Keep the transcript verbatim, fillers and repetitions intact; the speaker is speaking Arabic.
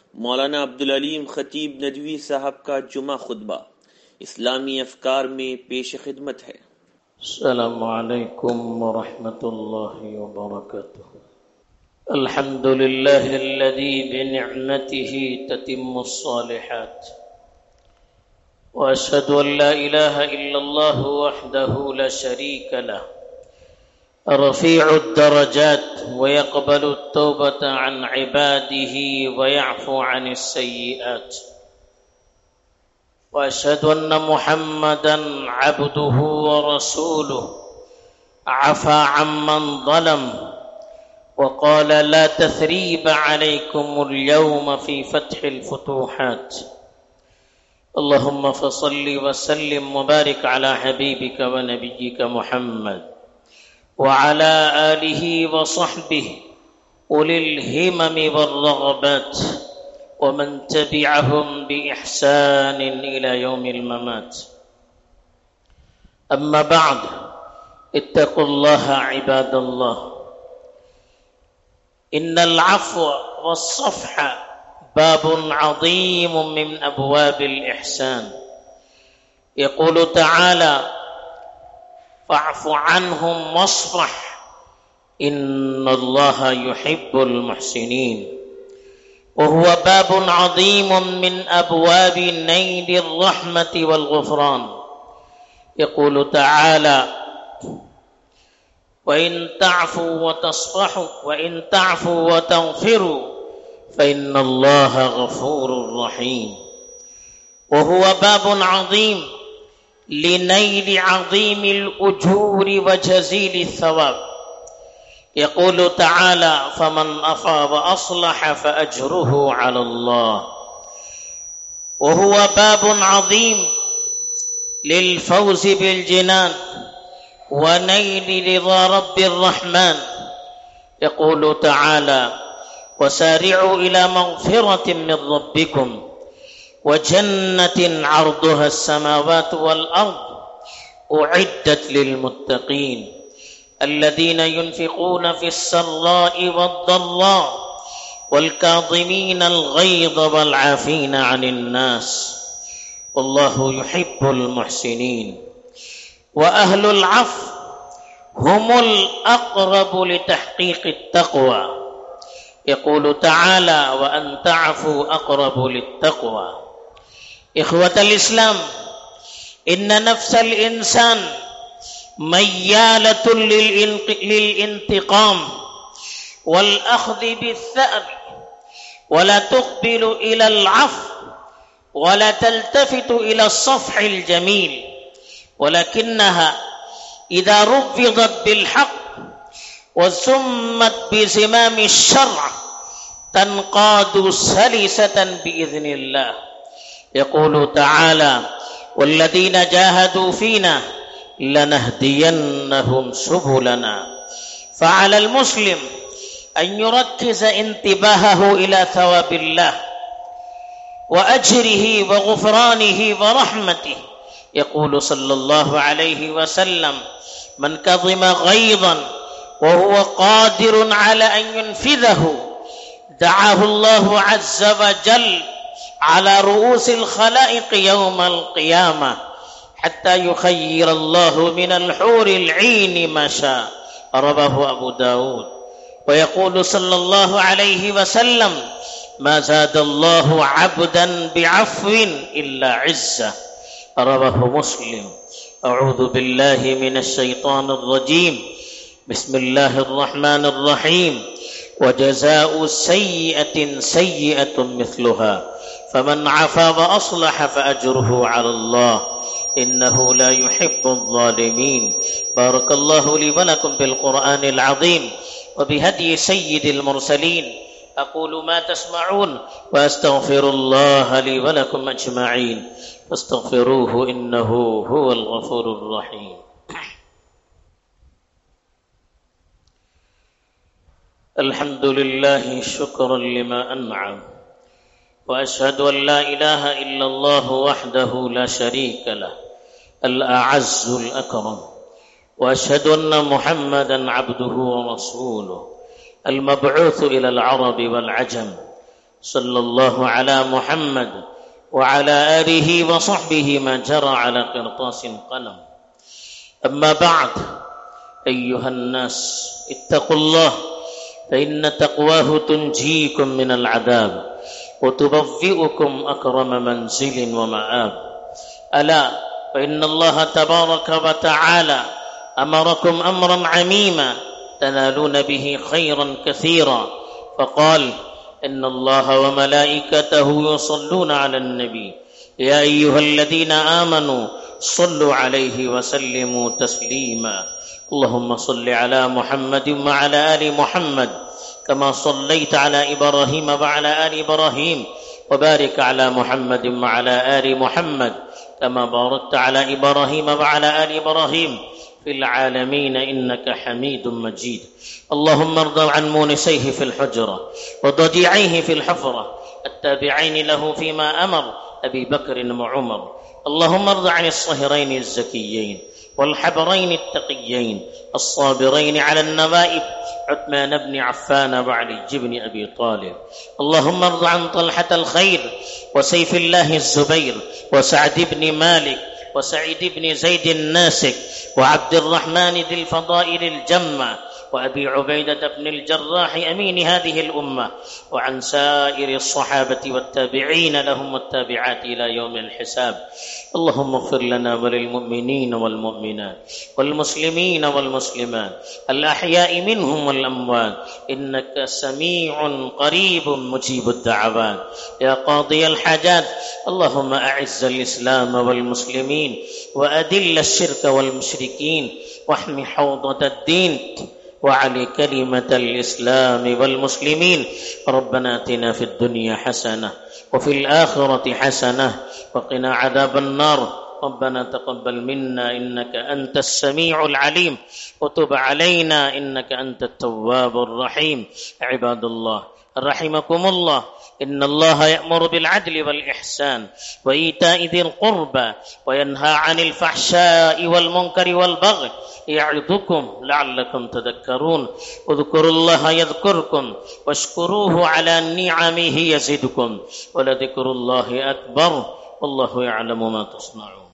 मौलाना अब्दुल अलीम खतीब नदवी साहब का जुमा खुतबा इस्लामी अफकार में पेश खिदमत है। अस्सलामु अलैकुम व रहमतुल्लाहि व बरकातुहू। अल्हम्दुलिल्लाहि अल्लज़ी बिनिअमतिही ततिम्मुस सालिहात व अशहदु अन ला इलाहा इल्लल्लाह वहदहू ला शरीका लह रफ़ीउद दरजात व यक़बलु तौबता अन इबादिही व यअफ़ू अनिस सय्यिआत व अशहदु अन्न मुहम्मदन अब्दुहु व रसूलुहु अफ़ा अम्मन ज़लम व क़ाल ला तस्रीब अलैकुमुल यौम फ़ी फ़त्हिल फ़ुतूहात। अल्लाहुम्मा फ़सल्लि व सल्लिम व बारिक अला हबीबिका व नबिय्यिका मुहम्मद व अला आलिहि व सहबिहि उलिल हिममि वर रग़बात व मन तबिअहुम बि इहसानिन इला यौमिल ममात। अम्मा बअद, इत्तक़ुल्लाहा इबादल्लाह। इन्नल अफ़्व वस्सफ़ह बाबुन अज़ीमुम मिन अबवाबिल इहसान। यक़ूलु तआला फ़अफ़ु अन्हुम वस्फ़ह इन्नल्लाहा युहिब्बुल मुहसिनीन। वहुवा बाबुन अज़ीमुम मिन अबवाबि नैलिर रहमति वल गुफ़रान। यक़ूलु तआला व इन तअफ़ू व तस्फ़हू व इन तअफ़ू व तग़फ़िरू फ़इन्नल्लाहा गफ़ूरुर रहीम। वहुवा बाबुन अज़ीम लिनैलि अज़ीमिल उजूरि व जज़ीलिस सवाब। यक़ूलु तआला फ़मन अफ़ा व अस्लह फ़अज्रुहु अलल्लाह। वहुवा बाबुन अज़ीम लिल फ़ौज़ि बिल जिनान व नैलि रिज़ा रब्बिर रहमान। यक़ूलु तआला वसारि'ू इला मग़फ़िरतिन मिन रब्बिकुम व जन्नतिन अर्दुहा अस्समावातु वल अर्द उ'इद्दत लिल मुत्तक़ीन الذين ينفقون في السراء والضراء والكاظمين الغيظ والعافين عن الناس والله يحب المحسنين. وأهل العفو هم الأقرب لتحقيق التقوى. يقول تعالى وأن تعفوا أقرب للتقوى. إخوة الإسلام، إن نفس الإنسان ميالة للانتقام والأخذ بالثأر ولا تقبل إلى العفو ولا تلتفت إلى الصفح الجميل، ولكنها إذا رفضت بالحق وسمت بزمام الشرع تنقاد سلسة بإذن الله. يقول تعالى والذين جاهدوا فينا لنهدينهم سبلنا. فعلى المسلم أن يركز انتباهه إلى ثواب الله وأجره وغفرانه ورحمته. يقول صلى الله عليه وسلم من كظم غيظا وهو قادر على أن ينفذه دعاه الله عز وجل على رؤوس الخلائق يوم القيامة حتى يخير الله من الحور العين ما شاء. رواه أبو داود. ويقول صلى الله عليه وسلم ما زاد الله عبدا بعفو إلا عزة. رواه مسلم. أعوذ بالله من الشيطان الرجيم. بسم الله الرحمن الرحيم. وجزاء سيئة سيئة مثلها فمن عفا وأصلح فأجره على الله إنه لا يحب الظالمين. بارك الله لي ولكم بالقرآن العظيم وبهدي سيد المرسلين. أقول ما تسمعون وأستغفر الله لي ولكم أجمعين فاستغفروه إنه هو الغفور الرحيم. الحمد لله شكرا لما أنعم وأشهد أن لا إله إلا الله وحده لا شريك له الأعز الأكرم وأشهد أن محمدا عبده ورسوله المبعوث إلى العرب والعجم صلى الله على محمد وعلى آله وصحبه ما جرى على قرطاس قلم. أما بعد، أيها الناس اتقوا الله، فإن تقواه تنجيكم من العذاب وتبوئكم أكرم منزل ومآب. ألا فإن الله تبارك وتعالى أمركم أمرا عميما تنالون به خيرا كثيرا، فقال: إن الله وملائكته يصلون على النبي يا أيها الذين آمنوا صلوا عليه وسلموا تسليما. اللهم صل على محمد وعلى آل محمد كما صليت على إبراهيم وعلى آل إبراهيم، وبارك على محمد وعلى آل محمد كما باركت على إبراهيم وعلى آل إبراهيم في العالمين إنك حميد مجيد. اللهم ارض عن مونسيه في الحجرة وضجيعيه في الحفرة التابعين له فيما أمر أبي بكر وعمر. اللهم ارض عن الصهرين الزكيين والحبرين التقيين الصابرين على النوائب عثمان بن عفان وعلي بن أبي طالب. اللهم ارض عن طلحة الخير وسيف الله الزبير وسعد بن مالك وسعيد بن زيد الناسك وعبد الرحمن ذي الفضائل الجمة وأبي عبيدة بن الجراح أمين هذه الأمة، وعن سائر الصحابة والتابعين لهم والتابعات إلى يوم الحساب. اللهم اغفر لنا وللمؤمنين والمؤمنات والمسلمين والمسلمات الأحياء منهم والأموات، إنك سميع قريب مجيب الدعوات يا قاضي الحاجات. اللهم أعز الإسلام والمسلمين وأذل الشرك والمشركين واحم حوضة الدين وعلي كلمة الإسلام والمسلمين. ربنا آتنا في الدنيا حسنة وفي الآخرة حسنة وقنا عذاب النار. ربنا تقبل منا إنك أنت السميع العليم وتب علينا إنك أنت التواب الرحيم. عباد الله رحمكم الله، إن الله يأمر بالعدل والإحسان وإيتاء ذي القربى وينهى عن الفحشاء والمنكر والبغي يعظكم لعلكم تذكرون. اذكروا الله يذكركم واشكروه على نعمه يزدكم ولذكر الله أكبر والله يعلم ما تصنعون.